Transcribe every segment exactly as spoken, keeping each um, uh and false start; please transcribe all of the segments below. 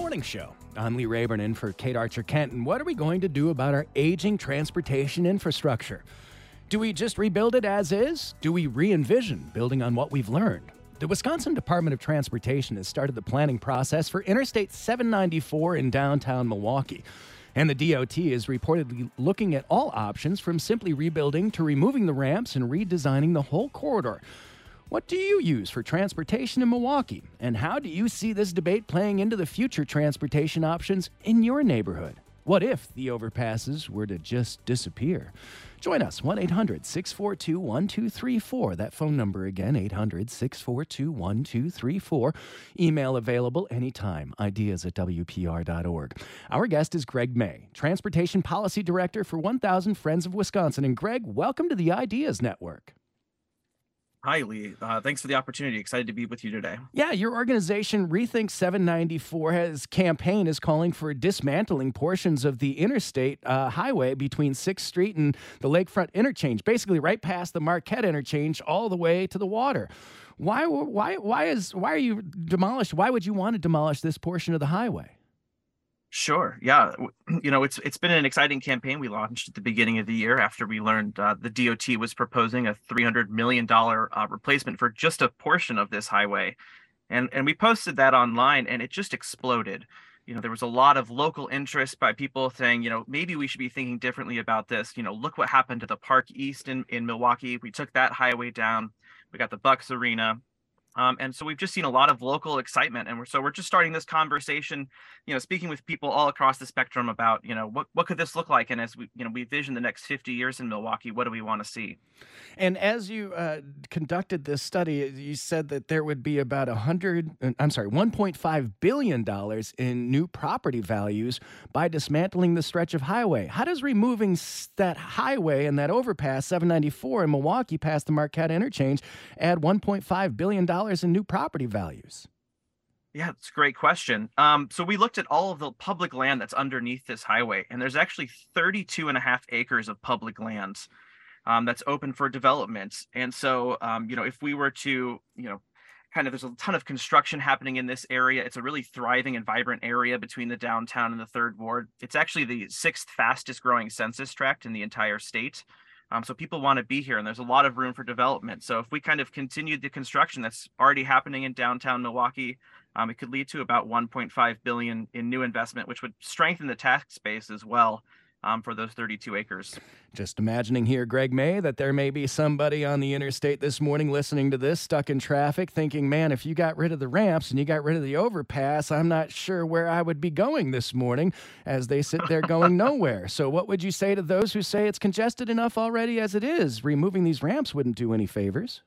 Morning Show. I'm Lee Rayburn in for Kate Archer-Kent, and what are we going to do about our aging transportation infrastructure? Do we just rebuild it as is? Do we re-envision building on what we've learned? The Wisconsin Department of Transportation has started the planning process for Interstate seven ninety-four in downtown Milwaukee. And the D O T is reportedly looking at all options from simply rebuilding to removing the ramps and redesigning the whole corridor. What do you use for transportation in Milwaukee? And how do you see this debate playing into the future transportation options in your neighborhood? What if the overpasses were to just disappear? Join us, one eight hundred six four two one two three four. That phone number again, eight hundred six four two one two three four. Email available anytime, ideas at W P R dot org. Our guest is Greg May, Transportation Policy Director for one thousand Friends of Wisconsin. And Greg, welcome to the Ideas Network. Hi, Lee. Uh, thanks for the opportunity. Excited to be with you today. Yeah, your organization, Rethink seven ninety-four, has campaign is calling for dismantling portions of the interstate uh, highway between sixth Street and the Lakefront Interchange, basically right past the Marquette Interchange all the way to the water. Why, why, why, is, why are you demolished? Why would you want to demolish this portion of the highway? Sure. Yeah. You know, it's it's been an exciting campaign we launched at the beginning of the year after we learned uh, the D O T was proposing a three hundred million dollars uh, replacement for just a portion of this highway. And, and we posted that online and it just exploded. You know, there was a lot of local interest by people saying, you know, maybe we should be thinking differently about this. You know, look what happened to the Park East in, in Milwaukee. We took that highway down. We got the Bucks Arena. Um, and so we've just seen a lot of local excitement. And we're, so we're just starting this conversation, you know, speaking with people all across the spectrum about, you know, what, what could this look like? And as we, you know, we vision the next fifty years in Milwaukee, what do we want to see? And as you uh, conducted this study, you said that there would be about a hundred, I'm sorry, one point five billion dollars in new property values by dismantling the stretch of highway. How does removing that highway and that overpass seven ninety-four in Milwaukee past the Marquette Interchange add one point five billion dollars in new property values? Yeah, it's a great question. Um, so we looked at all of the public land that's underneath this highway, and there's actually thirty-two and a half acres of public lands um, that's open for development. And so, um, you know, if we were to, you know, kind of, there's a ton of construction happening in this area. It's a really thriving and vibrant area between the downtown and the third ward. It's actually the sixth fastest growing census tract in the entire state. Um, so people want to be here and there's a lot of room for development. So if we kind of continued the construction that's already happening in downtown Milwaukee, um, it could lead to about one point five billion dollars in new investment, which would strengthen the tax base as well um, for those thirty-two acres. Just imagining here, Greg May, that there may be somebody on the interstate this morning listening to this, stuck in traffic, thinking, man, if you got rid of the ramps and you got rid of the overpass, I'm not sure where I would be going this morning, as they sit there going nowhere. So what would you say to those who say it's congested enough already as it is? Removing these ramps wouldn't do any favors.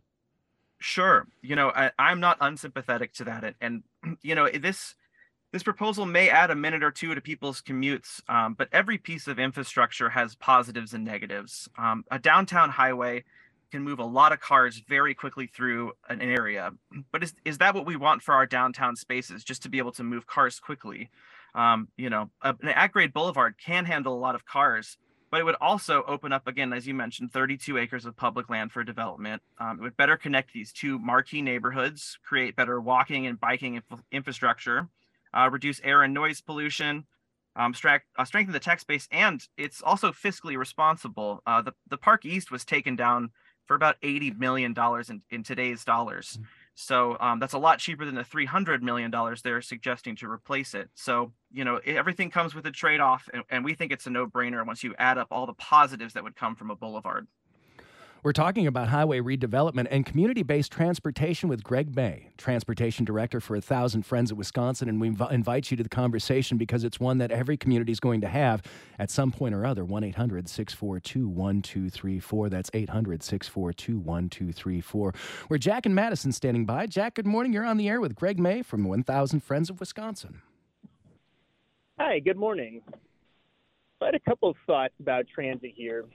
Sure. You know, I, I'm not unsympathetic to that. And, and you know, this This proposal may add a minute or two to people's commutes, um, but every piece of infrastructure has positives and negatives. Um, a downtown highway can move a lot of cars very quickly through an area, but is, is that what we want for our downtown spaces, just to be able to move cars quickly? Um, you know, a, an at-grade boulevard can handle a lot of cars, but it would also open up, again, as you mentioned, thirty-two acres of public land for development. Um, it would better connect these two marquee neighborhoods, create better walking and biking inf- infrastructure, Uh, reduce air and noise pollution, um, stract, uh, strengthen the tax base, and it's also fiscally responsible. Uh, the, the Park East was taken down for about eighty million dollars in, in today's dollars. Mm-hmm. So um, that's a lot cheaper than the three hundred million dollars they're suggesting to replace it. So, you know, it, everything comes with a trade-off, and, and we think it's a no-brainer once you add up all the positives that would come from a boulevard. We're talking about highway redevelopment and community-based transportation with Greg May, Transportation Director for one thousand Friends of Wisconsin, and we inv- invite you to the conversation because it's one that every community is going to have at some point or other. one eight hundred six four two one two three four. That's eight hundred six four two one two three four. We're Jack and Madison standing by. Jack, good morning. You're on the air with Greg May from one thousand Friends of Wisconsin. Hi, good morning. I had a couple of thoughts about transit here.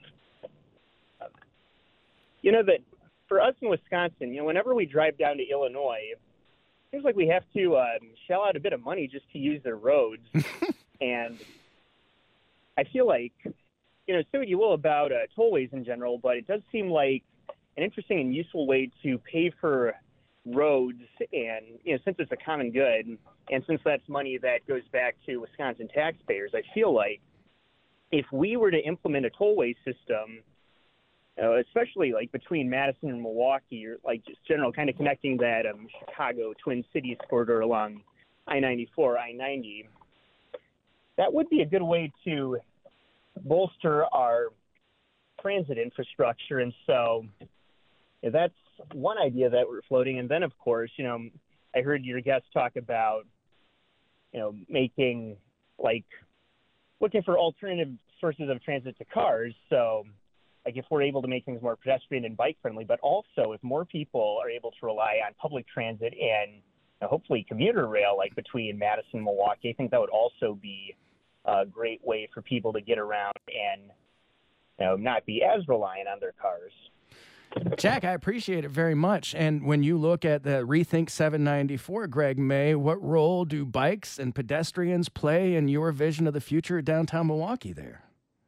You know, that for us in Wisconsin, you know, whenever we drive down to Illinois, it seems like we have to um, shell out a bit of money just to use their roads. And I feel like, you know, say what you will about uh, tollways in general, but it does seem like an interesting and useful way to pay for roads, and you know, since it's a common good, and since that's money that goes back to Wisconsin taxpayers, I feel like if we were to implement a tollway system, uh, especially like between Madison and Milwaukee, or like just general kind of connecting that um, Chicago Twin Cities corridor along I ninety-four, I ninety, that would be a good way to bolster our transit infrastructure. And so yeah, that's one idea that we're floating. And then, of course, you know, I heard your guest talk about, you know, making like looking for alternative sources of transit to cars. So like if we're able to make things more pedestrian and bike friendly, but also if more people are able to rely on public transit and you know, hopefully commuter rail, like between Madison and Milwaukee, I think that would also be a great way for people to get around and, you know, not be as reliant on their cars. Jack, I appreciate it very much. And when you look at the Rethink seven ninety-four, Greg May, what role do bikes and pedestrians play in your vision of the future of downtown Milwaukee there?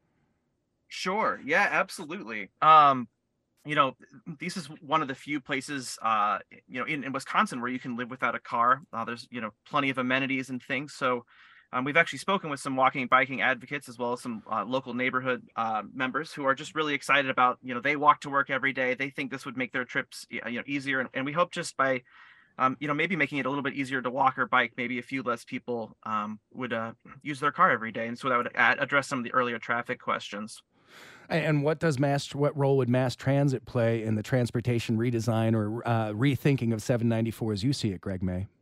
Sure. Yeah, absolutely. Um, you know, this is one of the few places, uh, you know, in, in Wisconsin where you can live without a car. Uh, there's, you know, plenty of amenities and things. So Um, we've actually spoken with some walking and biking advocates, as well as some uh, local neighborhood uh, members who are just really excited about, you know, they walk to work every day. They think this would make their trips, you know, easier. And, and we hope just by, um, you know, maybe making it a little bit easier to walk or bike, maybe a few less people um, would uh, use their car every day. And so that would add, address some of the earlier traffic questions. And what does mass, what role would mass transit play in the transportation redesign or uh, rethinking of seven ninety-four as you see it, Greg May?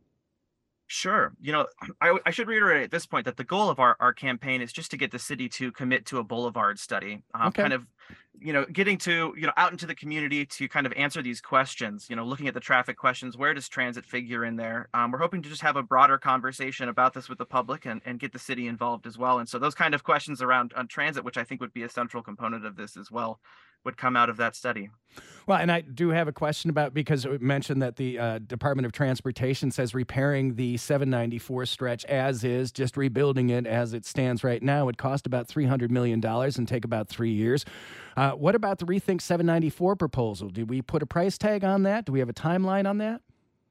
Sure. You know, I, I should reiterate at this point that the goal of our, our campaign is just to get the city to commit to a boulevard study, um, Okay. kind of, you know, getting to, you know, out into the community to kind of answer these questions, you know, looking at the traffic questions, where does transit figure in there? Um, we're hoping to just have a broader conversation about this with the public and, and get the city involved as well. And so those kind of questions around on transit, which I think would be a central component of this as well, would come out of that study. Well, and I do have a question about, because it mentioned that the uh, Department of Transportation says repairing the seven ninety-four stretch as is, just rebuilding it as it stands right now, would cost about three hundred million dollars and take about three years. Uh, what about the Rethink seven ninety-four proposal? Did we put a price tag on that? Do we have a timeline on that?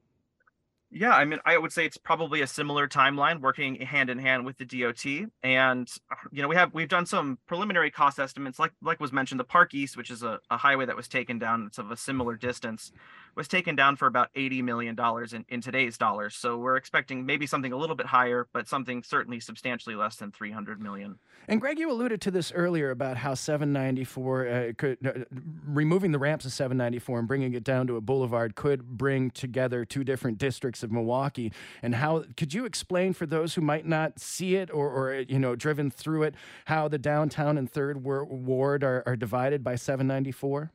Yeah, I mean, I would say it's probably a similar timeline, working hand in hand with the D O T. And you know, we have we've done some preliminary cost estimates, like like was mentioned, the Park East, which is a, a highway that was taken down. It's of a similar distance, was taken down for about eighty million dollars in, in today's dollars. So we're expecting maybe something a little bit higher, but something certainly substantially less than three hundred million. And Greg, you alluded to this earlier about how seven ninety-four uh, could uh, removing the ramps of seven ninety-four and bringing it down to a boulevard could bring together two different districts of Milwaukee. And how could you explain for those who might not see it or, or you know, driven through it, how the downtown and Third Ward are, are divided by seven ninety-four?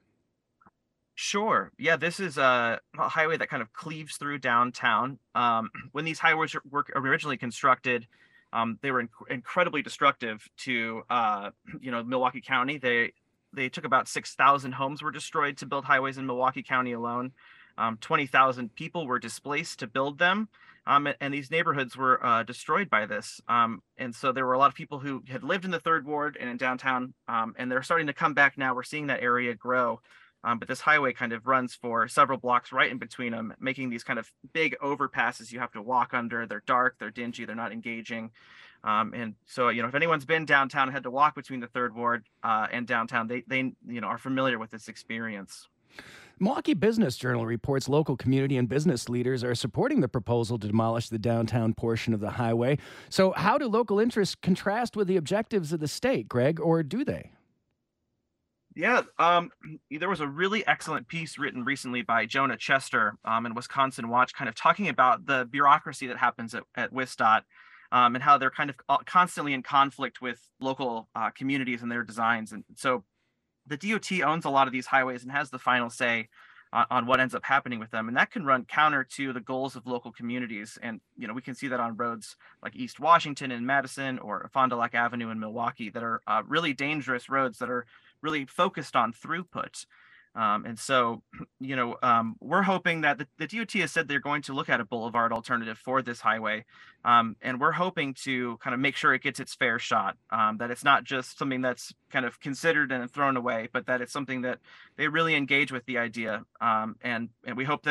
Sure. Yeah, this is a, a highway that kind of cleaves through downtown. Um, when these highways were originally constructed, um, they were inc- incredibly destructive to, uh, you know, Milwaukee County. They they took about six thousand homes were destroyed to build highways in Milwaukee County alone. Um, twenty thousand people were displaced to build them. Um, and, and these neighborhoods were uh, destroyed by this. Um, and so there were a lot of people who had lived in the Third Ward and in downtown, um, and they're starting to come back now. We're seeing that area grow. Um, but this highway kind of runs for several blocks right in between them, making these kind of big overpasses you have to walk under. They're dark, they're dingy, they're not engaging. Um, and so, you know, if anyone's been downtown and had to walk between the Third Ward uh, and downtown, they, they, you know, are familiar with this experience. Milwaukee Business Journal reports local community and business leaders are supporting the proposal to demolish the downtown portion of the highway. So how do local interests contrast with the objectives of the state, Greg, or do they? Yeah, um, there was a really excellent piece written recently by Jonah Chester um, in Wisconsin Watch, kind of talking about the bureaucracy that happens at, at WisDOT um, and how they're kind of constantly in conflict with local uh, communities and their designs. And so the D O T owns a lot of these highways and has the final say on, on what ends up happening with them. And that can run counter to the goals of local communities. And, you know, we can see that on roads like East Washington in Madison or Fond du Lac Avenue in Milwaukee that are uh, really dangerous roads that are really focused on throughput. Um, and so, you know, um, we're hoping that the, the D O T has said they're going to look at a boulevard alternative for this highway. Um, and we're hoping to kind of make sure it gets its fair shot, um, that it's not just something that's kind of considered and thrown away, but that it's something that they really engage with the idea. Um, and, and we hope that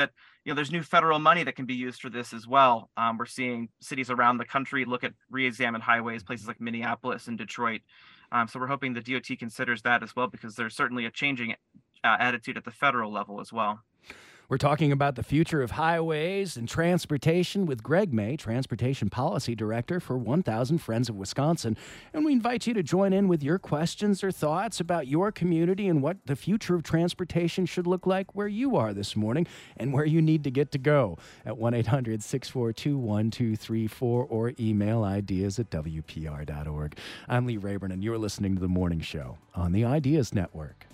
you know, there's new federal money that can be used for this as well. Um, we're seeing cities around the country look at re-examine highways, places like Minneapolis and Detroit. Um, so we're hoping the D O T considers that as well, because there's certainly a changing uh, attitude at the federal level as well. We're talking about the future of highways and transportation with Greg May, Transportation Policy Director for one thousand Friends of Wisconsin. And we invite you to join in with your questions or thoughts about your community and what the future of transportation should look like where you are this morning and where you need to get to go at one eight hundred, six four two, one two three four or email ideas at W P R dot org. I'm Lee Rayburn, and you're listening to The Morning Show on the Ideas Network.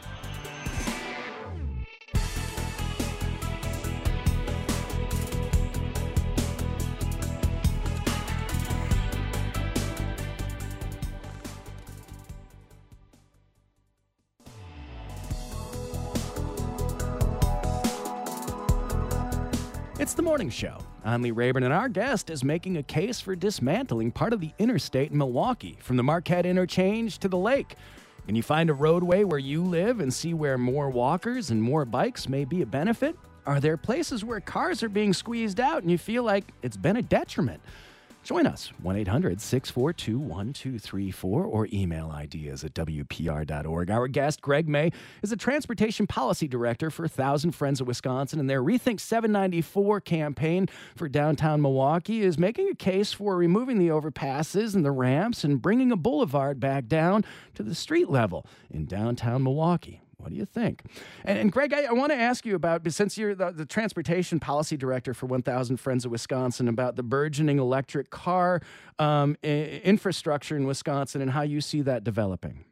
It's The Morning Show. I'm Lee Rayburn, and our guest is making a case for dismantling part of the interstate in Milwaukee, from the Marquette Interchange to the lake. Can you find a roadway where you live and see where more walkers and more bikes may be a benefit? Are there places where cars are being squeezed out and you feel like it's been a detriment? Join us, one eight hundred, six four two, one two three four, or email ideas at W P R dot org. Our guest, Greg May, is a Transportation Policy Director for one thousand Friends of Wisconsin, and their Rethink seven ninety-four campaign for downtown Milwaukee is making a case for removing the overpasses and the ramps and bringing a boulevard back down to the street level in downtown Milwaukee. What do you think? And, and Greg, I, I want to ask you about, since you're the, the Transportation Policy Director for one thousand Friends of Wisconsin, about the burgeoning electric car um, I- infrastructure in Wisconsin and how you see that developing.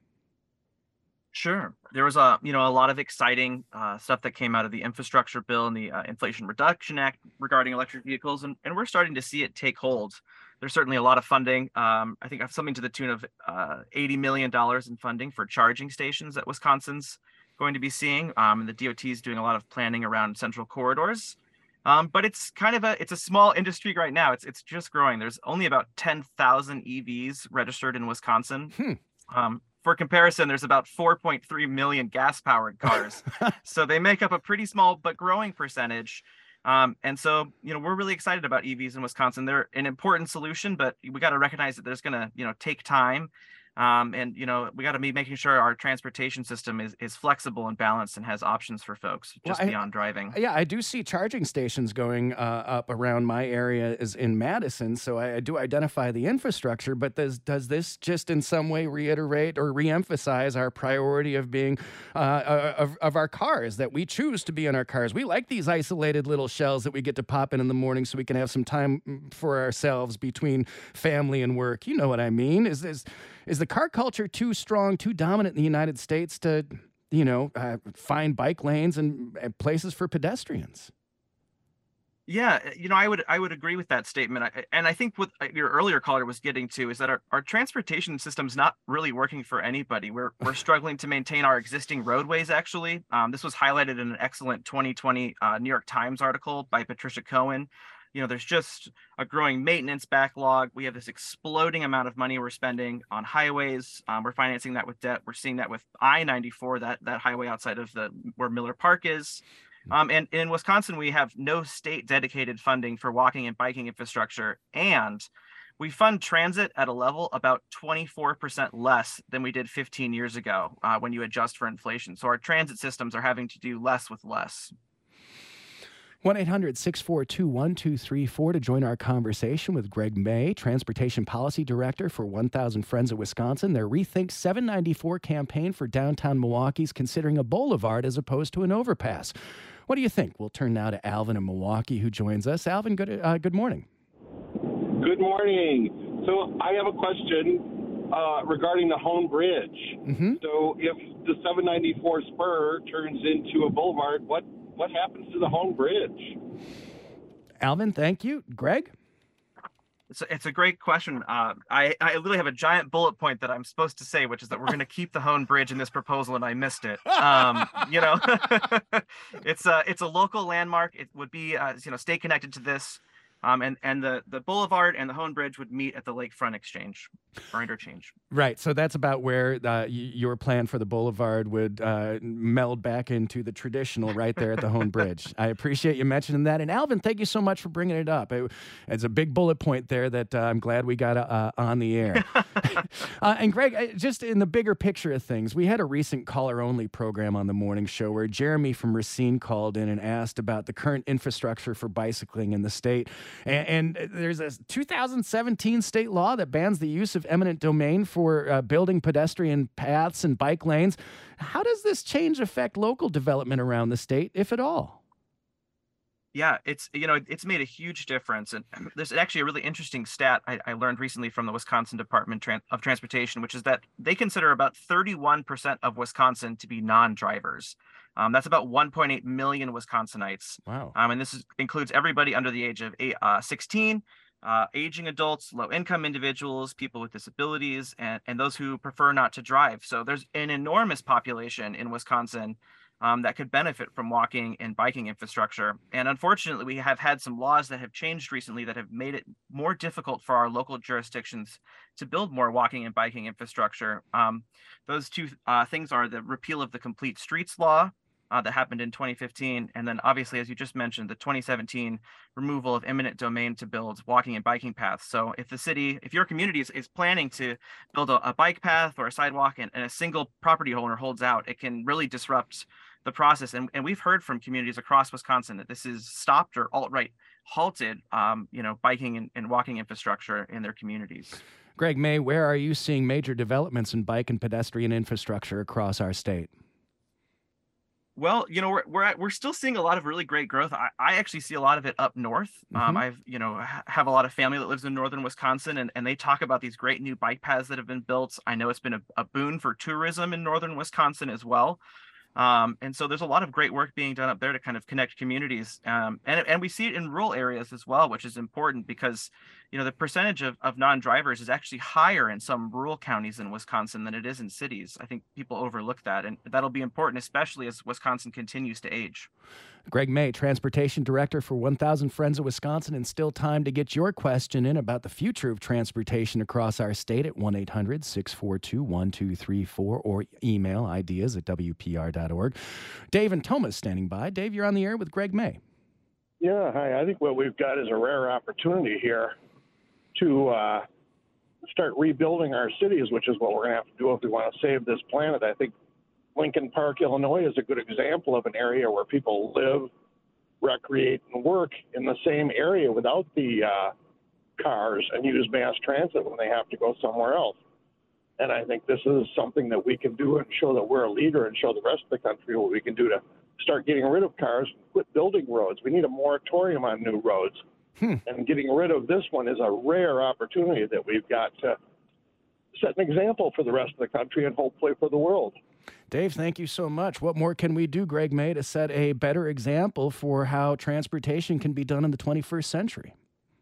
Sure. There was a, you know, a lot of exciting uh, stuff that came out of the infrastructure bill and the uh, Inflation Reduction Act regarding electric vehicles, and, and we're starting to see it take hold. There's certainly a lot of funding. Um, I think something to the tune of uh, eighty million dollars in funding for charging stations that Wisconsin's going to be seeing. Um, and the D O T is doing a lot of planning around central corridors. Um, but it's kind of a, it's a small industry right now. It's it's just growing. There's only about ten thousand E Vs registered in Wisconsin. Hmm. Um, for comparison, there's about four point three million gas-powered cars. So they make up a pretty small but growing percentage. Um, and so, you know, we're really excited about E Vs in Wisconsin. They're an important solution, but we got to recognize that there's going to, you know, take time. Um, and, you know, we got to be making sure our transportation system is, is flexible and balanced and has options for folks just well, I, beyond driving. Yeah, I do see charging stations going uh, up around my area is in Madison, so I, I do identify the infrastructure, but does does this just in some way reiterate or reemphasize our priority of being, uh, of, of our cars, that we choose to be in our cars? We like these isolated little shells that we get to pop in in the morning so we can have some time for ourselves between family and work. You know what I mean? Is this... Is the car culture too strong, too dominant in the United States to, you know, uh, find bike lanes and uh, places for pedestrians? Yeah, you know, I would I would agree with that statement. I, and I think what your earlier caller was getting to is that our, our transportation system's not really working for anybody. We're we're struggling to maintain our existing roadways, actually. Um, this was highlighted in an excellent twenty twenty uh, New York Times article by Patricia Cohen. You know, there's just a growing maintenance backlog. We have this exploding amount of money we're spending on highways. Um, we're financing that with debt. We're seeing that with I ninety-four, that that highway outside of the where Miller Park is. Um, and in Wisconsin, we have no state dedicated funding for walking and biking infrastructure. And we fund transit at a level about twenty-four percent less than we did fifteen years ago uh, when you adjust for inflation. So our transit systems are having to do less with less. one eight hundred, six four two, one two three four to join our conversation with Greg May, Transportation Policy Director for one thousand Friends of Wisconsin. Their Rethink seven ninety-four campaign for downtown Milwaukee is considering a boulevard as opposed to an overpass. What do you think? We'll turn now to Alvin in Milwaukee, who joins us. Alvin, good, uh, good morning. Good morning. So I have a question uh, regarding the Hone Bridge. Mm-hmm. So if the seven ninety-four spur turns into a boulevard, what What happens to the Hone Bridge? Alvin, thank you. Greg? It's a, it's a great question. Uh, I, I literally have a giant bullet point that I'm supposed to say, which is that we're going to keep the Hone Bridge in this proposal, and I missed it. Um, you know, it's a, it's a local landmark. It would be, uh, you know, stay connected to this. Um, and and the, the boulevard and the Hone Bridge would meet at the Lakefront Exchange or interchange. Right. So that's about where uh, y- your plan for the boulevard would uh, meld back into the traditional right there at the Hone Bridge. I appreciate you mentioning that. And Alvin, thank you so much for bringing it up. It, it's a big bullet point there that uh, I'm glad we got uh, on the air. uh, and Greg, uh, just in the bigger picture of things, we had a recent caller-only program on the morning show where Jeremy from Racine called in and asked about the current infrastructure for bicycling in the state. And, and there's a two thousand seventeen state law that bans the use of eminent domain for uh, building pedestrian paths and bike lanes. How does this change affect local development around the state, if at all? Yeah, it's, you know, it's made a huge difference. And there's actually a really interesting stat I, I learned recently from the Wisconsin Department Tran- of Transportation, which is that they consider about thirty-one percent of Wisconsin to be non-drivers. Um, that's about one point eight million Wisconsinites. Wow. Um, and this is, includes everybody under the age of eight, uh, sixteen, uh, aging adults, low-income individuals, people with disabilities, and, and those who prefer not to drive. So there's an enormous population in Wisconsin um, that could benefit from walking and biking infrastructure. And unfortunately, we have had some laws that have changed recently that have made it more difficult for our local jurisdictions to build more walking and biking infrastructure. Um, those two uh, things are the repeal of the Complete Streets Law, Uh, that happened in twenty fifteen. And then obviously, as you just mentioned, the twenty seventeen removal of eminent domain to build walking and biking paths. So if the city, if your community is, is planning to build a, a bike path or a sidewalk and, and a single property owner holds out, it can really disrupt the process. And, and we've heard from communities across Wisconsin that this is stopped or outright halted, um, you know, biking and, and walking infrastructure in their communities. Greg May, where are you seeing major developments in bike and pedestrian infrastructure across our state? Well, you know, we're we're at, we're still seeing a lot of really great growth. I, I actually see a lot of it up north. Mm-hmm. Um, I've, you know, ha- have a lot of family that lives in northern Wisconsin, and, and they talk about these great new bike paths that have been built. I know it's been a, a boon for tourism in northern Wisconsin as well. Um, and so there's a lot of great work being done up there to kind of connect communities. Um, and, and we see it in rural areas as well, which is important because, you know, the percentage of, of non-drivers is actually higher in some rural counties in Wisconsin than it is in cities. I think people overlook that, and that'll be important, especially as Wisconsin continues to age. Greg May, Transportation Director for one thousand Friends of Wisconsin, and still time to get your question in about the future of transportation across our state at one eight hundred, six four two, one two three four or email ideas at w p r dot org. Dave and Thomas standing by. Dave, you're on the air with Greg May. Yeah, hi. I think what we've got is a rare opportunity here to uh, start rebuilding our cities, which is what we're going to have to do if we want to save this planet. I think Lincoln Park, Illinois is a good example of an area where people live, recreate, and work in the same area without the uh, cars and use mass transit when they have to go somewhere else. And I think this is something that we can do and show that we're a leader and show the rest of the country what we can do to start getting rid of cars and quit building roads. We need a moratorium on new roads. Hmm. And getting rid of this one is a rare opportunity that we've got to set an example for the rest of the country and hopefully for the world. Dave, thank you so much. What more can we do, Greg May, to set a better example for how transportation can be done in the twenty-first century?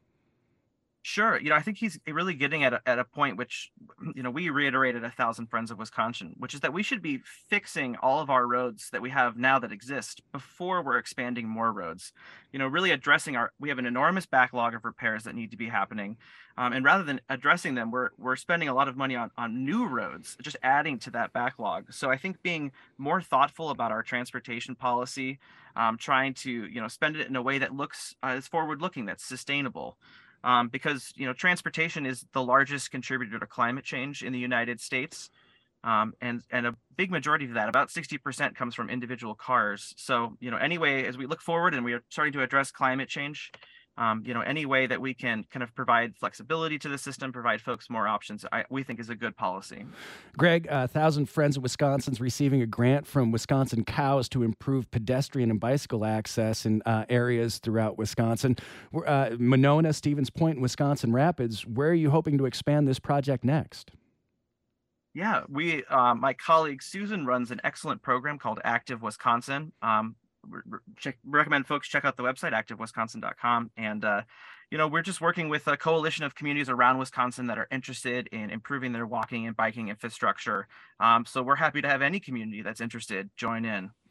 Sure. You know, I think he's really getting at a, at a point which, you know, we reiterated a thousand Friends of Wisconsin, which is that we should be fixing all of our roads that we have now that exist before we're expanding more roads. You know, really addressing our, we have an enormous backlog of repairs that need to be happening. Um, and rather than addressing them, we're we're spending a lot of money on, on new roads, just adding to that backlog. So I think being more thoughtful about our transportation policy, um, trying to, you know, spend it in a way that looks uh, is forward looking, that's sustainable. Um, because, you know, transportation is the largest contributor to climate change in the United States. Um, and, and a big majority of that, about sixty percent, comes from individual cars. So, you know, anyway, as we look forward and we are starting to address climate change, um, you know, any way that we can kind of provide flexibility to the system, provide folks more options, I, we think is a good policy. Greg, a thousand Friends of Wisconsin's receiving a grant from Wisconsin Cows to improve pedestrian and bicycle access in uh, areas throughout Wisconsin. Uh, Monona, Stevens Point, and Wisconsin Rapids, where are you hoping to expand this project next? Yeah, we, uh, my colleague Susan runs an excellent program called Active Wisconsin. Um, Check, recommend folks check out the website, active wisconsin dot com. And, uh, you know, we're just working with a coalition of communities around Wisconsin that are interested in improving their walking and biking infrastructure. Um, so we're happy to have any community that's interested join in.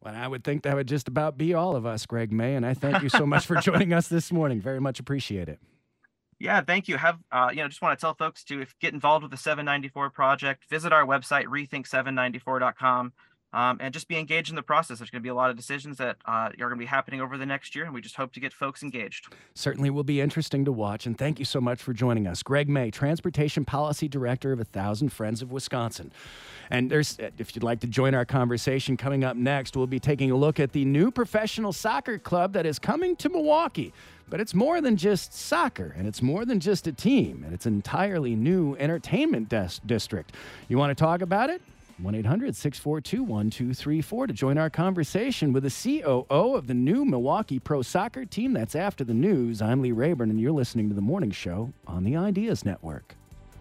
Well, I would think that would just about be all of us, Greg May, and I thank you so much for joining us this morning. Very much appreciate it. Yeah, thank you. Have uh, you know, just want to tell folks to if, get involved with the seven ninety-four project. Visit our website, rethink seven ninety-four dot com, um, and just be engaged in the process. There's going to be a lot of decisions that uh, are going to be happening over the next year, and we just hope to get folks engaged. Certainly will be interesting to watch, and thank you so much for joining us. Greg May, Transportation Policy Director of A Thousand Friends of Wisconsin. And there's, if you'd like to join our conversation, coming up next, we'll be taking a look at the new professional soccer club that is coming to Milwaukee. But it's more than just soccer, and it's more than just a team, and it's an entirely new entertainment des- district. You want to talk about it? one eight hundred, six four two, one two three four to join our conversation with the C O O of the new Milwaukee Pro Soccer team. That's after the news. I'm Lee Rayburn, and you're listening to The Morning Show on the Ideas Network.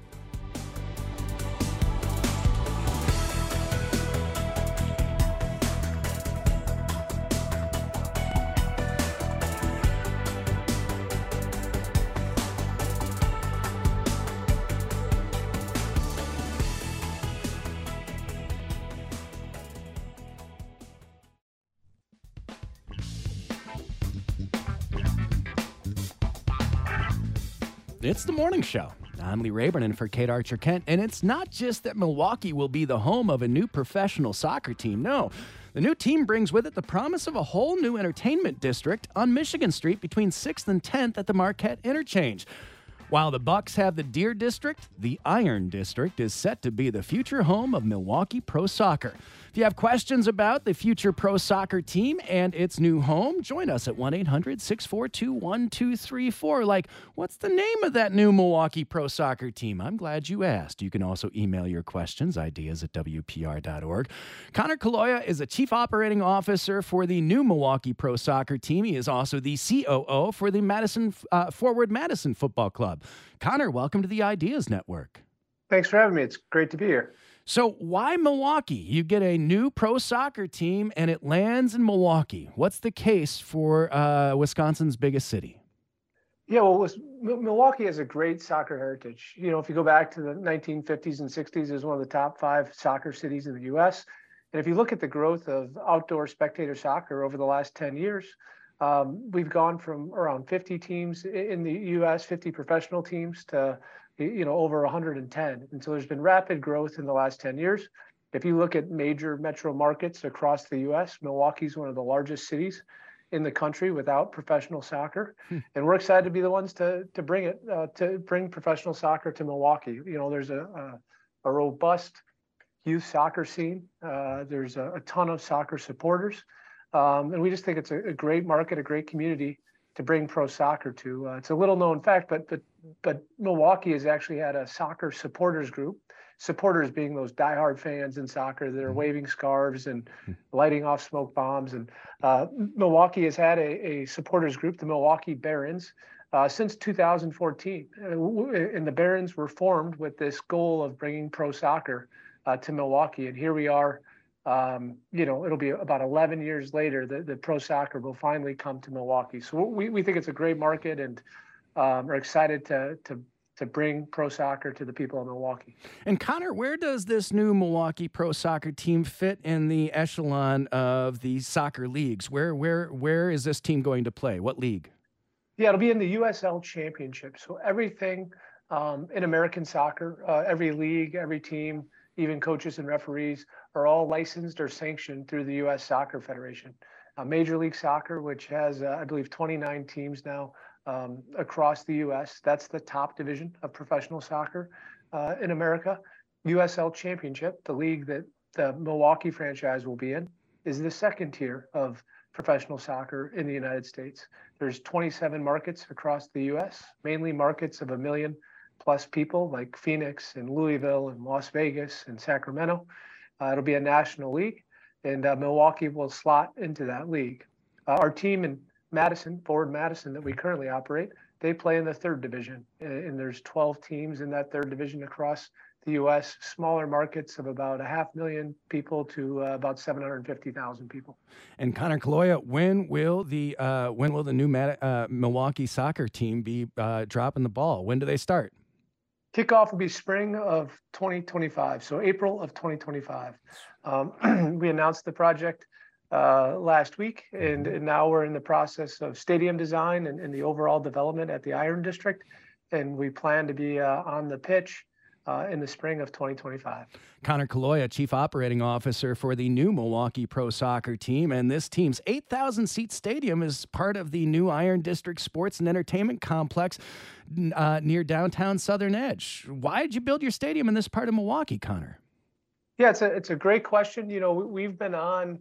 It's The Morning Show. I'm Lee Rayburn in for Kate Archer-Kent, and it's not just that Milwaukee will be the home of a new professional soccer team. No, the new team brings with it the promise of a whole new entertainment district on Michigan Street between sixth and tenth at the Marquette Interchange. While the Bucks have the Deer District, the Iron District is set to be the future home of Milwaukee Pro Soccer. If you have questions about the future pro soccer team and its new home, join us at one eight hundred, six four two, one two three four. Like, what's the name of that new Milwaukee Pro Soccer team? I'm glad you asked. You can also email your questions, ideas at W P R dot org. Connor Kaloya is a Chief Operating Officer for the new Milwaukee Pro Soccer team. He is also the C O O for the Madison uh, Forward Madison Football Club. Connor, welcome to the Ideas Network. Thanks for having me. It's great to be here. So why Milwaukee? You get a new pro soccer team and it lands in Milwaukee. What's the case for uh, Wisconsin's biggest city? Yeah, well, was, Milwaukee has a great soccer heritage. You know, if you go back to the nineteen fifties and sixties, it was one of the top five soccer cities in the U S. And if you look at the growth of outdoor spectator soccer over the last ten years, um, we've gone from around fifty teams in the U S, fifty professional teams, to you know, over one hundred ten. And so there's been rapid growth in the last ten years. If you look at major metro markets across the U S, Milwaukee's one of the largest cities in the country without professional soccer. Hmm. And we're excited to be the ones to to bring it, uh, to bring professional soccer to Milwaukee. You know, there's a, a, a robust youth soccer scene. Uh, there's a, a ton of soccer supporters. Um, and we just think it's a, a great market, a great community to bring pro soccer to. Uh, it's a little known fact, but but but Milwaukee has actually had a soccer supporters group. Supporters being those diehard fans in soccer that are waving scarves and lighting off smoke bombs. And uh, Milwaukee has had a, a supporters group, the Milwaukee Barons, uh, since two thousand fourteen. And the Barons were formed with this goal of bringing pro soccer uh, to Milwaukee. And here we are. Um, you know, it'll be about eleven years later that the pro soccer will finally come to Milwaukee. So we, we think it's a great market, and um, are excited to to to bring pro soccer to the people of Milwaukee. And Connor, where does this new Milwaukee Pro Soccer team fit in the echelon of the soccer leagues? Where where where is this team going to play? What league? Yeah, it'll be in the U S L Championship. So everything um, in American soccer, uh, every league, every team, even coaches and referees are all licensed or sanctioned through the U S Soccer Federation. Uh, Major League Soccer, which has, uh, I believe, twenty-nine teams now um, across the U S. That's the top division of professional soccer uh, in America. U S L Championship, the league that the Milwaukee franchise will be in, is the second tier of professional soccer in the United States. There's twenty-seven markets across the U S, mainly markets of a million plus people like Phoenix and Louisville and Las Vegas and Sacramento. Uh, it'll be a national league, and uh, Milwaukee will slot into that league. Uh, our team in Madison, Forward Madison, that we currently operate, they play in the third division, and, and there's twelve teams in that third division across the U S, smaller markets of about a half million people to uh, about seven hundred fifty thousand people. And Connor Kaloya, when will the uh, when will the new Mad- uh, Milwaukee soccer team be uh, dropping the ball? When do they start? Kickoff will be spring of twenty twenty-five, so April of twenty twenty-five. Um, we announced the project uh, last week, and, and now we're in the process of stadium design and, and the overall development at the Iron District, and we plan to be uh, on the pitch uh, in the spring of twenty twenty-five. Connor Kaloya, Chief Operating Officer for the new Milwaukee Pro Soccer team, and this team's eight thousand seat stadium is part of the new Iron District Sports and Entertainment Complex uh, near downtown Southern Edge. Why did you build your stadium in this part of Milwaukee, Connor? Yeah, it's a it's a great question. You know, we've been on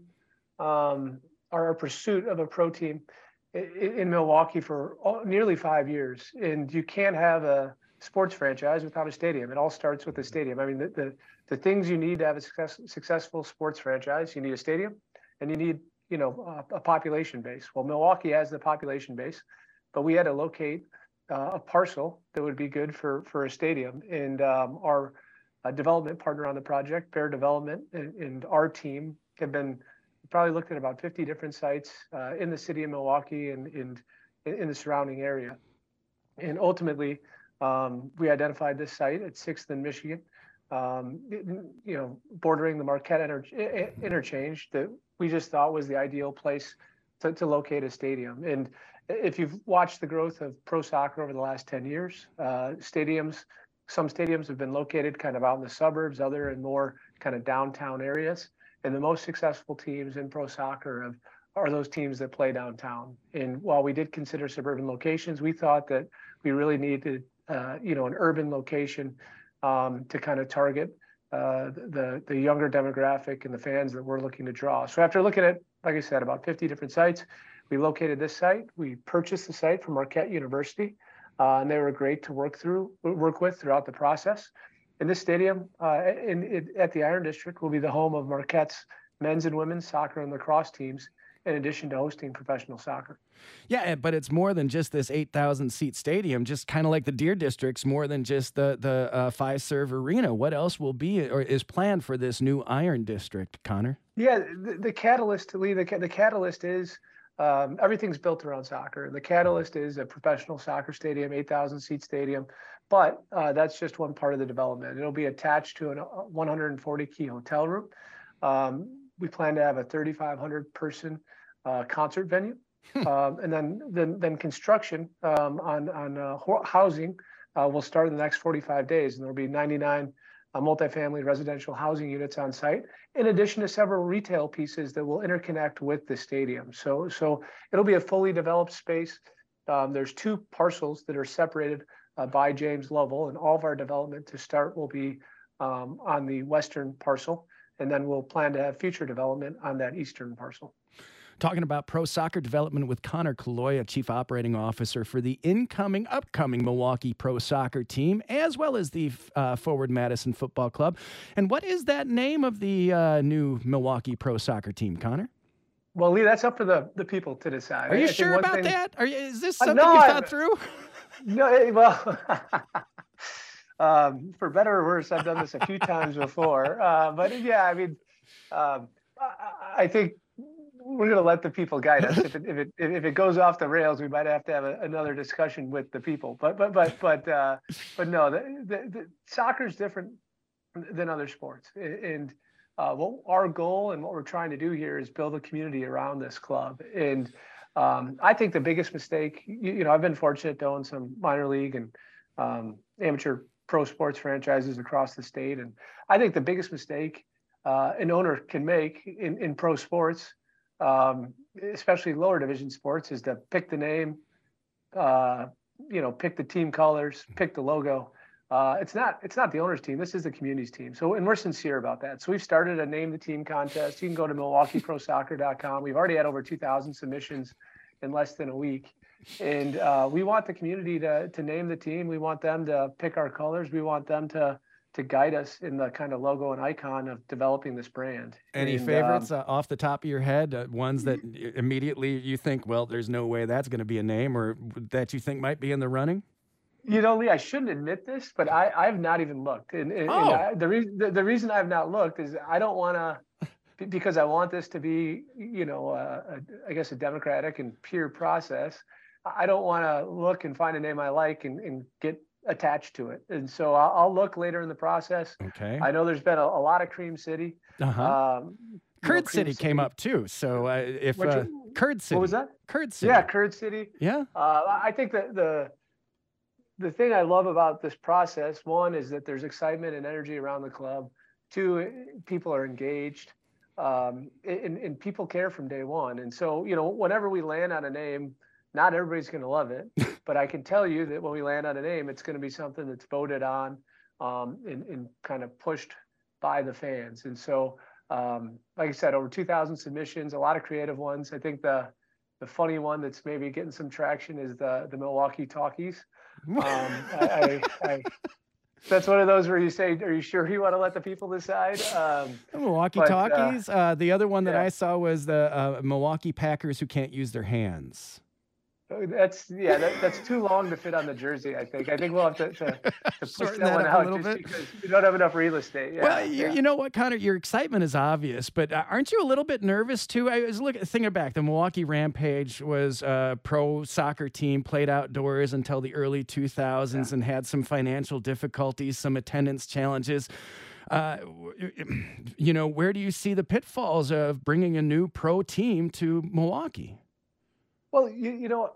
um, our pursuit of a pro team in, in Milwaukee for nearly five years, and you can't have a sports franchise without a stadium. It all starts with the stadium. I mean, the the, the things you need to have a success, successful sports franchise: you need a stadium, and you need you know a, a population base. Well, Milwaukee has the population base, but we had to locate uh, a parcel that would be good for for a stadium, and um, our a development partner on the project, Bear Development, and, and our team have been probably looked at about fifty different sites uh, in the city of Milwaukee and, and in the surrounding area. And ultimately, um, we identified this site at sixth and Michigan, um, you know, bordering the Marquette inter- interchange that we just thought was the ideal place to, to locate a stadium. And if you've watched the growth of pro soccer over the last ten years, uh, stadiums, some stadiums have been located kind of out in the suburbs, other in more kind of downtown areas. And the most successful teams in pro soccer have, are those teams that play downtown. And while we did consider suburban locations, we thought that we really needed, uh, you know, an urban location um, to kind of target uh, the, the younger demographic and the fans that we're looking to draw. So after looking at, like I said, about fifty different sites, we located this site. We purchased the site from Marquette University. Uh, and they were great to work through, work with throughout the process. And this stadium uh, in, in, at the Iron District will be the home of Marquette's men's and women's soccer and lacrosse teams, in addition to hosting professional soccer. Yeah, but it's more than just this eight thousand seat stadium, just kind of like the Deer District's more than just the, the uh, five-serve arena. What else will be or is planned for this new Iron District, Connor? Yeah, the, the catalyst, Lee, the, the catalyst is Um, everything's built around soccer. The catalyst is a professional soccer stadium, eight thousand seat stadium, but uh, that's just one part of the development. It'll be attached to a one hundred forty key hotel room. Um, we plan to have a thirty-five hundred person uh, concert venue, um, and then, then then construction um, on on uh, housing uh, will start in the next forty-five days, and there'll be ninety-nine uh, multifamily residential housing units on site, in addition to several retail pieces that will interconnect with the stadium. So, so it'll be a fully developed space. Um, there's two parcels that are separated uh, by James Lovell, and all of our development to start will be um, on the western parcel, and then we'll plan to have future development on that eastern parcel. Talking about pro soccer development with Connor Kaloya, Chief Operating Officer for the incoming, upcoming Milwaukee Pro Soccer team, as well as the uh, Forward Madison Football Club. And what is that name of the uh, new Milwaukee Pro Soccer team, Connor? Well, Lee, that's up for the, the people to decide. Are you I sure about thing... that? Are you, is this something uh, no, you I... thought through? No, well, um, for better or worse, I've done this a few times before. Uh, but yeah, I mean, um, I, I think we're going to let the people guide us. If it, if it if it goes off the rails, we might have to have a, another discussion with the people. But but but but uh, but no, the, the, the soccer is different than other sports. And uh, what our goal and what we're trying to do here is build a community around this club. And um, I think the biggest mistake, you, you know, I've been fortunate to own some minor league and um, amateur pro sports franchises across the state, and I think the biggest mistake uh, an owner can make in, in pro sports, Um, especially lower division sports, is to pick the name, uh, you know, pick the team colors, pick the logo. Uh, it's not it's not the owner's team. This is the community's team. So, and we're sincere about that. So we've started a name the team contest. You can go to milwaukee pro soccer dot com. We've already had over two thousand submissions in less than a week. And uh, we want the community to to name the team. We want them to pick our colors. We want them to to guide us in the kind of logo and icon of developing this brand. Any and, favorites um, uh, off the top of your head, uh, ones that immediately you think, well, there's no way that's going to be a name, or that you think might be in the running? You know, Lee, I shouldn't admit this, but I, I've not even looked. And, and, oh. and I, the, re- the, the reason I've not looked is I don't want to, because I want this to be, you know, uh, a, I guess a democratic and pure process. I don't want to look and find a name I like and, and get attached to it. And so I'll, I'll look later in the process. Okay. I know there's been a, a lot of Cream City. Uh-huh. Um, Curd City, City came up too. So uh, if uh, Curd City, what was that? Curd City. Yeah, Curd City. Yeah. Uh, I think that the the thing I love about this process, one, is that there's excitement and energy around the club. Two, people are engaged, um, and, and people care from day one. And so, you know, whenever we land on a name, not everybody's going to love it, but I can tell you that when we land on a name, it's going to be something that's voted on um, and, and kind of pushed by the fans. And so, um, like I said, over two thousand submissions, a lot of creative ones. I think the the funny one that's maybe getting some traction is the the Milwaukee Talkies. Um, I, I, I, that's one of those where you say, "Are you sure you want to let the people decide?" Um, the Milwaukee but, Talkies. Uh, uh, the other one that yeah. I saw was the uh, Milwaukee Packers who can't use their hands. That's yeah. That, that's too long to fit on the jersey. I think. I think we'll have to, to, to push that, that one up out a little just bit. because we don't have enough real estate. Yeah, well, you, yeah. you know what, Connor, your excitement is obvious, but uh, aren't you a little bit nervous too? I was looking, thinking back. The Milwaukee Rampage was a pro soccer team, played outdoors until the early two thousands, yeah. and had some financial difficulties, some attendance challenges. Uh, you know, where do you see the pitfalls of bringing a new pro team to Milwaukee? Well, you, you know,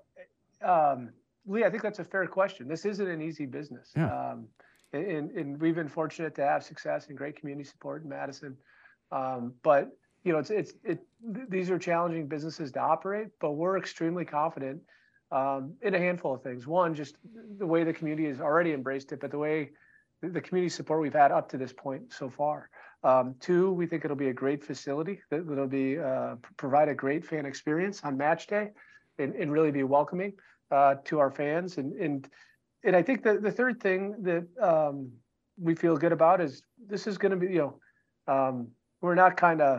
um, Lee, I think that's a fair question. This isn't an easy business. Yeah. Um, and, and we've been fortunate to have success and great community support in Madison. Um, but, you know, it's, it's, it, these are challenging businesses to operate, but we're extremely confident um, in a handful of things. One, just the way the community has already embraced it, but the way the community support we've had up to this point so far. Um, two, we think it'll be a great facility that will be uh, provide a great fan experience on match day and, and really be welcoming uh, to our fans. And and and I think that the third thing that um, we feel good about is this is going to be, you know, um, we're not kind of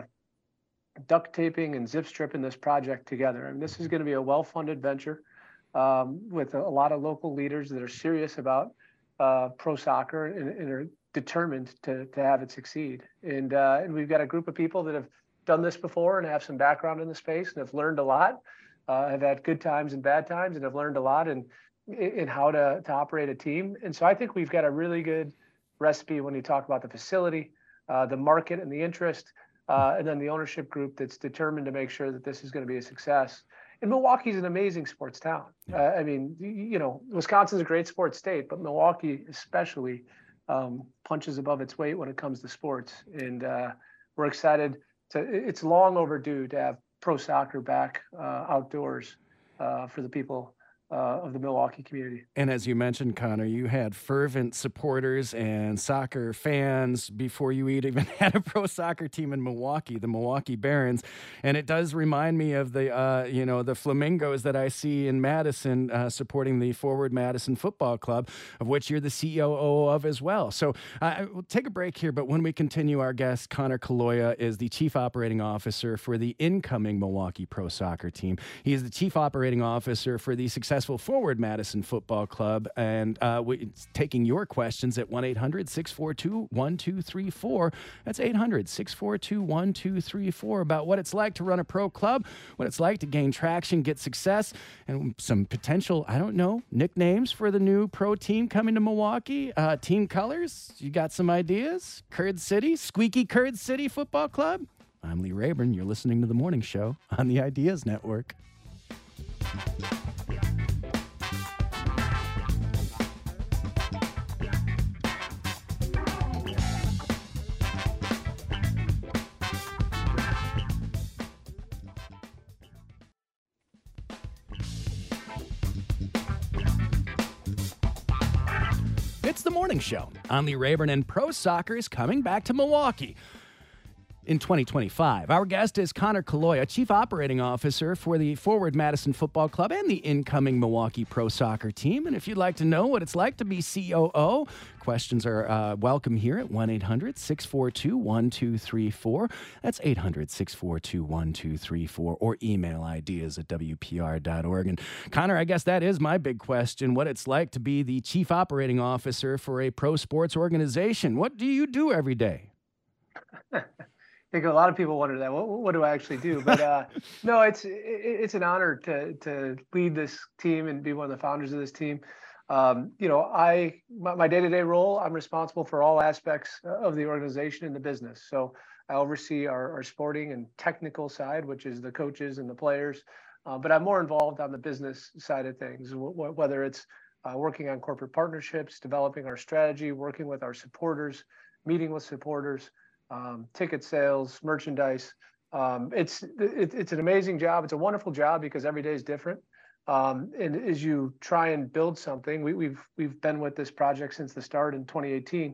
duct taping and zip stripping this project together. I mean, this is going to be a well-funded venture um, with a, a lot of local leaders that are serious about uh, pro soccer and, and are determined to to have it succeed. And uh, and we've got a group of people that have done this before and have some background in the space and have learned a lot, uh, have had good times and bad times, and have learned a lot in in how to to operate a team. And so I think we've got a really good recipe when you talk about the facility, uh, the market and the interest, uh, and then the ownership group that's determined to make sure that this is going to be a success. And Milwaukee's an amazing sports town. Uh, I mean, you know, Wisconsin's a great sports state, but Milwaukee especially um, punches above its weight when it comes to sports. And uh, we're excited to, it's long overdue to have pro soccer back uh, outdoors uh, for the people Uh, of the Milwaukee community. And as you mentioned, Connor, you had fervent supporters and soccer fans before you even had a pro soccer team in Milwaukee, the Milwaukee Barons. And it does remind me of the, uh, you know, the Flamingos that I see in Madison uh, supporting the Forward Madison Football Club, of which you're the C O O of as well. So uh, we'll take a break here, but when we continue, our guest, Connor Kaloya, is the Chief Operating Officer for the incoming Milwaukee Pro Soccer team. He is the Chief Operating Officer for the successful Forward Madison Football Club, and uh, we, taking your questions at one eight hundred six four two one two three four. That's eight hundred six four two one two three four, about what it's like to run a pro club, what it's like to gain traction, get success, and some potential, I don't know, nicknames for the new pro team coming to Milwaukee. Uh, team colors, you got some ideas? Curd City, Squeaky Curd City Football Club? I'm Lee Rayburn. You're listening to The Morning Show on the Ideas Network. It's The Morning Show. I'm Lee Rayburn, and pro soccer is coming back to Milwaukee in twenty twenty-five. Our guest is Connor Kaloya, Chief Operating Officer for the Forward Madison Football Club and the incoming Milwaukee Pro Soccer team. And if you'd like to know what it's like to be C O O, questions are uh, welcome here at one eight hundred six four two one two three four. That's eight hundred six four two one two three four, or email ideas at W P R dot org. And Connor, I guess that is my big question, what it's like to be the Chief Operating Officer for a pro sports organization. What do you do every day? I think a lot of people wonder that. What, what do I actually do? But uh, no, it's it, it's an honor to to lead this team and be one of the founders of this team. Um, you know, I my, my day-to-day role, I'm responsible for all aspects of the organization and the business. So I oversee our, our sporting and technical side, which is the coaches and the players. Uh, but I'm more involved on the business side of things, w- whether it's uh, working on corporate partnerships, developing our strategy, working with our supporters, meeting with supporters, um, ticket sales, merchandise. Um, it's it, it's an amazing job. It's a wonderful job because every day is different. Um, and as you try and build something, we, we've we've been with this project since the start in twenty eighteen.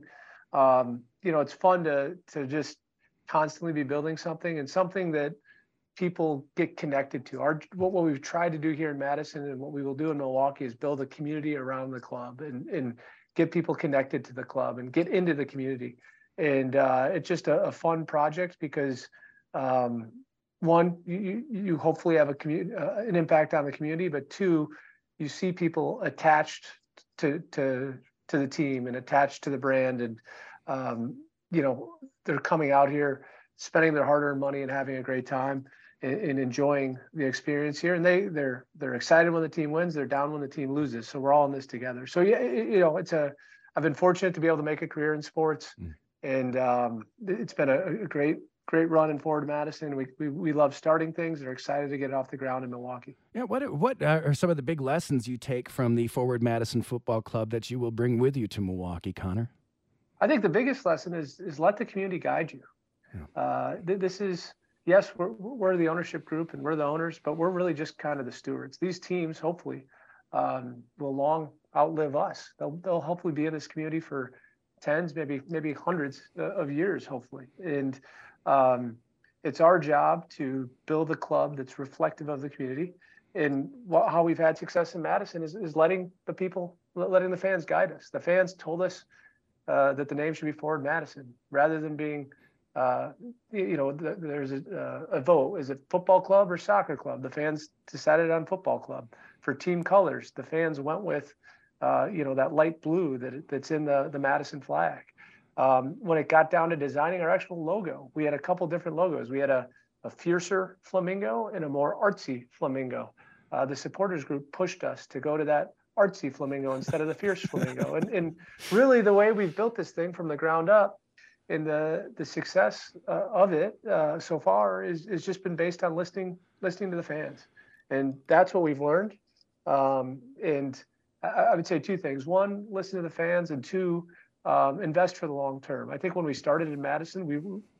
Um, you know, it's fun to to just constantly be building something and something that people get connected to. Our what, what we've tried to do here in Madison and what we will do in Milwaukee is build a community around the club and and get people connected to the club and get into the community. And uh, it's just a, a fun project because um, one, you, you hopefully have a community, uh, an impact on the community, but two, you see people attached to to to the team and attached to the brand, and um, you know they're coming out here, spending their hard-earned money and having a great time and, and enjoying the experience here. And they they're they're excited when the team wins, they're down when the team loses. So we're all in this together. So yeah, it, you know, it's a I've been fortunate to be able to make a career in sports, mm. and um, it's been a, a great. Great run in Forward Madison. We, we we love starting things. They're excited to get it off the ground in Milwaukee. Yeah. What what are some of the big lessons you take from the Forward Madison Football Club that you will bring with you to Milwaukee, Connor? I think the biggest lesson is is let the community guide you. Yeah. Uh, th- this is yes, we're we're the ownership group and we're the owners, but we're really just kind of the stewards. These teams hopefully um, will long outlive us. They'll they'll hopefully be in this community for tens, maybe maybe hundreds of years, hopefully, and Um, it's our job to build a club that's reflective of the community. And what, how we've had success in Madison is, is letting the people, letting the fans guide us. The fans told us uh, that the name should be Forward Madison rather than being, uh, you know, the, there's a, uh, a vote. Is it football club or soccer club? The fans decided on football club. For team colors, the fans went with, uh, you know, that light blue that that's in the, the Madison flag. Um, when it got down to designing our actual logo, we had a couple different logos. We had a, a fiercer flamingo and a more artsy flamingo. Uh, the supporters group pushed us to go to that artsy flamingo instead of the fierce flamingo. And, and really the way we've built this thing from the ground up and the, the success uh, of it uh, so far is, is just been based on listening, listening to the fans. And that's what we've learned. Um, and I, I would say two things. One, listen to the fans, and two, Um, invest for the long term. I think when we started in Madison, we,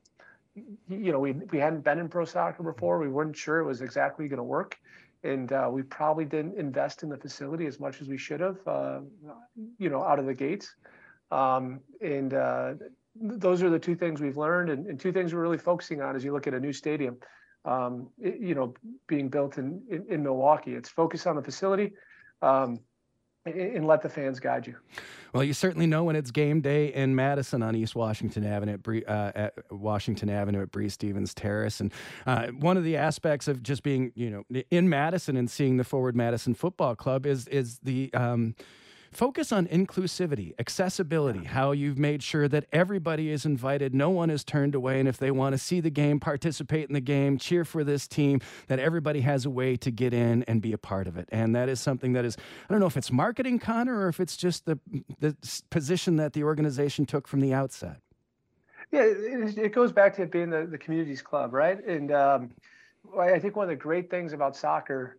you know, we we hadn't been in pro soccer before. We weren't sure it was exactly going to work, and uh, we probably didn't invest in the facility as much as we should have, uh, you know, out of the gates. Um, and uh, those are the two things we've learned, and, and two things we're really focusing on as you look at a new stadium, um, it, you know, being built in, in in Milwaukee. It's focus on the facility. Um, and let the fans guide you. Well, you certainly know when it's game day in Madison on East Washington Avenue at, Bree, uh, at Washington Avenue at Bree Stevens Terrace. And uh, one of the aspects of just being, you know, in Madison and seeing the Forward Madison Football Club is is the um, focus on inclusivity, accessibility, how you've made sure that everybody is invited, no one is turned away, and if they want to see the game, participate in the game, cheer for this team, that everybody has a way to get in and be a part of it. And that is something that is, I don't know if it's marketing, Connor, or if it's just the the position that the organization took from the outset. Yeah, it, it goes back to it being the, the community's club, right? And um, I think one of the great things about soccer,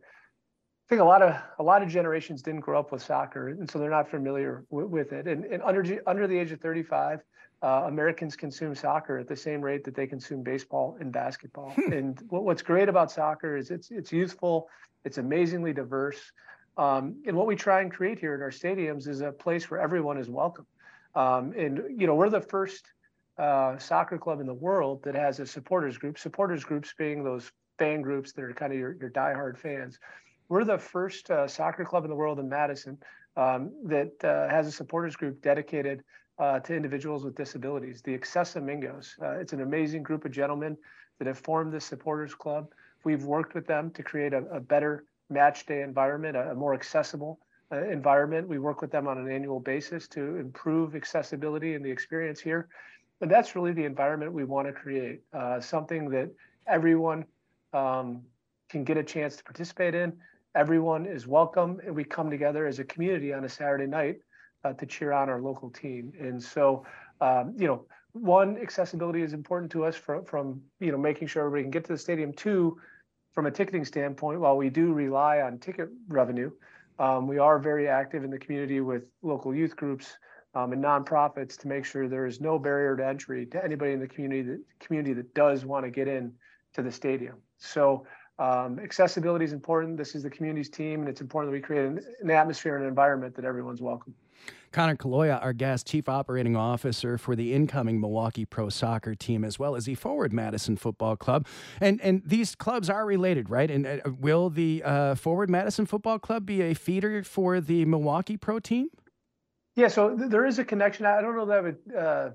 I think a lot of a lot of generations didn't grow up with soccer, and so they're not familiar with, with it. And, and under under the age of thirty-five, uh, Americans consume soccer at the same rate that they consume baseball and basketball. And what, what's great about soccer is it's it's youthful, it's amazingly diverse, um, and what we try and create here in our stadiums is a place where everyone is welcome. Um, and you know, we're the first uh, soccer club in the world that has a supporters group. Supporters groups being those fan groups that are kind of your, your diehard fans. We're the first uh, soccer club in the world in Madison um, that uh, has a supporters group dedicated uh, to individuals with disabilities, the Accessamigos. Uh, it's an amazing group of gentlemen that have formed this supporters club. We've worked with them to create a, a better match day environment, a, a more accessible uh, environment. We work with them on an annual basis to improve accessibility and the experience here. And that's really the environment we want to create, uh, something that everyone um, can get a chance to participate in. Everyone is welcome, and we come together as a community on a Saturday night uh, to cheer on our local team. And so, um, you know, one, accessibility is important to us from, from, you know, making sure everybody can get to the stadium. Two, from a ticketing standpoint, while we do rely on ticket revenue, um, we are very active in the community with local youth groups um, and nonprofits to make sure there is no barrier to entry to anybody in the community that, community that does want to get in to the stadium. So um, accessibility is important. This is the community's team, and it's important that we create an, an atmosphere and an environment that everyone's welcome. Connor Kaloya, our guest, Chief Operating Officer for the incoming Milwaukee Pro Soccer team, as well as the Forward Madison Football Club. And and these clubs are related, right? And uh, will the uh, Forward Madison Football Club be a feeder for the Milwaukee Pro team? Yeah, so th- there is a connection. I don't know that it, uh,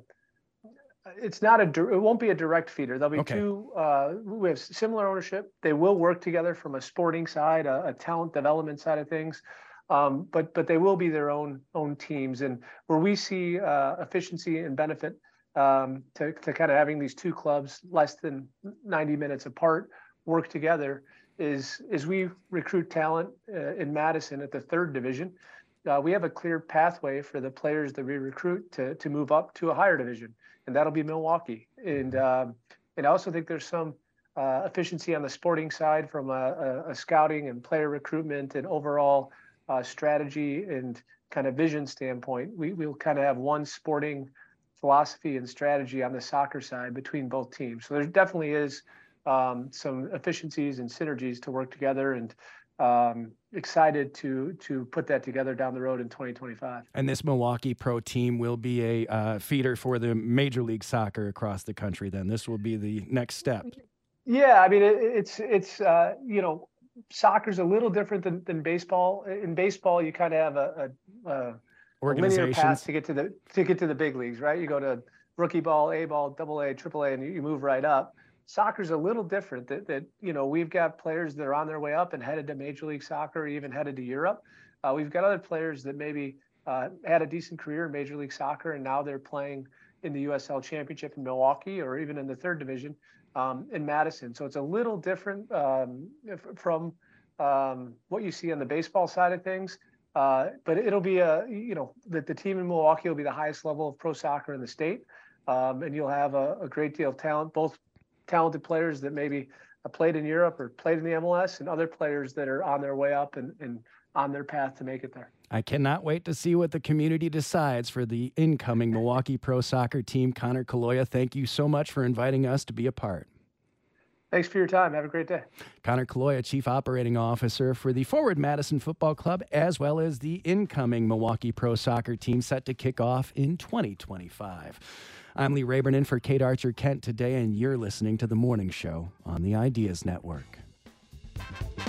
it's not a, it won't be a direct feeder. There'll be okay. two, uh, we have similar ownership. They will work together from a sporting side, a, a talent development side of things. Um, but but they will be their own own teams, and where we see uh, efficiency and benefit um, to to kind of having these two clubs less than ninety minutes apart work together is is we recruit talent uh, in Madison at the third division. Uh, we have a clear pathway for the players that we recruit to to move up to a higher division, and that'll be Milwaukee. And um, and I also think there's some uh, efficiency on the sporting side from a, a, a scouting and player recruitment and overall Uh, strategy and kind of vision standpoint. We, we'll kind of have one sporting philosophy and strategy on the soccer side between both teams. So there definitely is um, some efficiencies and synergies to work together, and um, excited to to put that together down the road in twenty twenty-five. And this Milwaukee Pro team will be a uh, feeder for the Major League Soccer across the country then. This will be the next step. Yeah, I mean, it, it's, it's uh, you know, soccer's a little different than, than baseball. In baseball, you kind of have a, a, a linear path to get to the to get to the big leagues, right? You go to rookie ball, A ball, double A, triple A, and you, you move right up. Soccer's a little different. That that you know we've got players that are on their way up and headed to Major League Soccer, or even headed to Europe. Uh, we've got other players that maybe uh, had a decent career in Major League Soccer, and now they're playing in the U S L Championship in Milwaukee, or even in the third division. Um, in Madison. So it's a little different um, from um, what you see on the baseball side of things. Uh, but it'll be a, you know, that the team in Milwaukee will be the highest level of pro soccer in the state. Um, and you'll have a, a great deal of talent, both talented players that maybe played in Europe or played in the M L S, and other players that are on their way up and, and on their path to make it there. I cannot wait to see what the community decides for the incoming Milwaukee Pro Soccer team. Connor Kaloya, thank you so much for inviting us to be a part. Thanks for your time. Have a great day. Connor Kaloya, Chief Operating Officer for the Forward Madison Football Club, as well as the incoming Milwaukee Pro Soccer team set to kick off in twenty twenty-five. I'm Lee Rayburn in for Kate Archer Kent today, and you're listening to The Morning Show on the Ideas Network.